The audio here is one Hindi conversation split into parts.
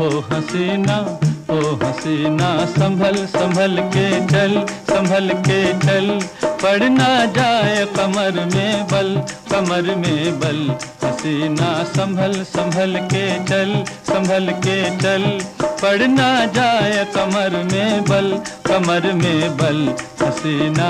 हसीना, ओ हसीना, संभल संभल के चल, संभल के चल, पड़ ना जाए कमर में बल, कमर में बल। हसीना संभल संभल के चल, संभल के चल, पड़ ना जाए कमर में बल, कमर में बल। हसीना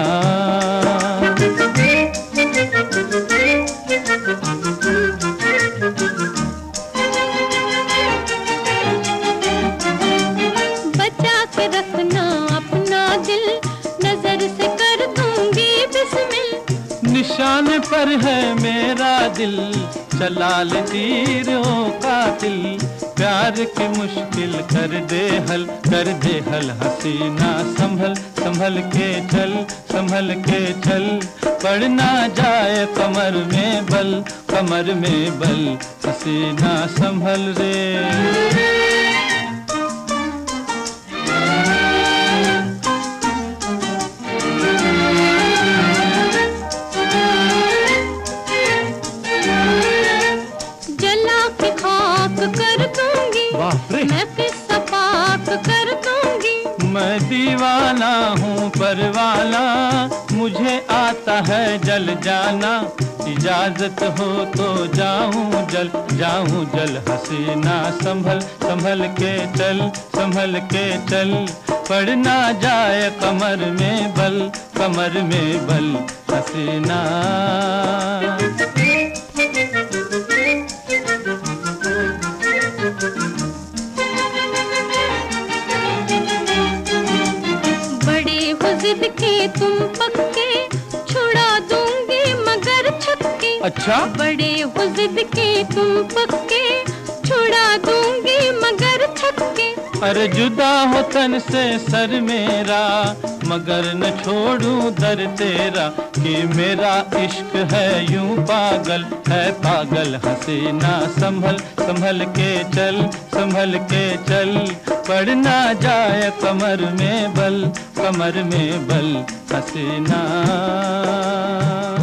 बचा के रखना अपना दिल, नजर से कर दूंगी बिस्मिल। निशान पर है मेरा दिल, चला ले तीर ओ कातिल, प्यार की मुश्किल कर दे हल, कर दे हल। हसीना संभल संभल के चल, संभल के चल, पड़ ना जाए कमर में बल, कमर में बल। हसीना संभल रे। कर दूंगी मैं किस्सा पाक कर दूंगी। मैं दीवाना हूँ परवाना, मुझे आता है जल जाना, इजाजत हो तो जाऊं जल, जाऊं जल। हसीना संभल संभल के चल, संभल के चल, पड़ ना जाए कमर में बल, कमर में बल। हसीना जिद के तुम पक्के, छुड़ा दूंगी मगर छक्के। अच्छा बड़े हो जिद के तुम पक्के, छुड़ा दूंगी मगर छक्के। अरे जुदा हो तन से सर मेरा, मगर न छोड़ूं दर तेरा, कि मेरा इश्क है यूं पागल, है पागल। हसीना संभल संभल के चल, संभल के चल, पड़ ना जाए कमर में बल, कमर में बल। हसीना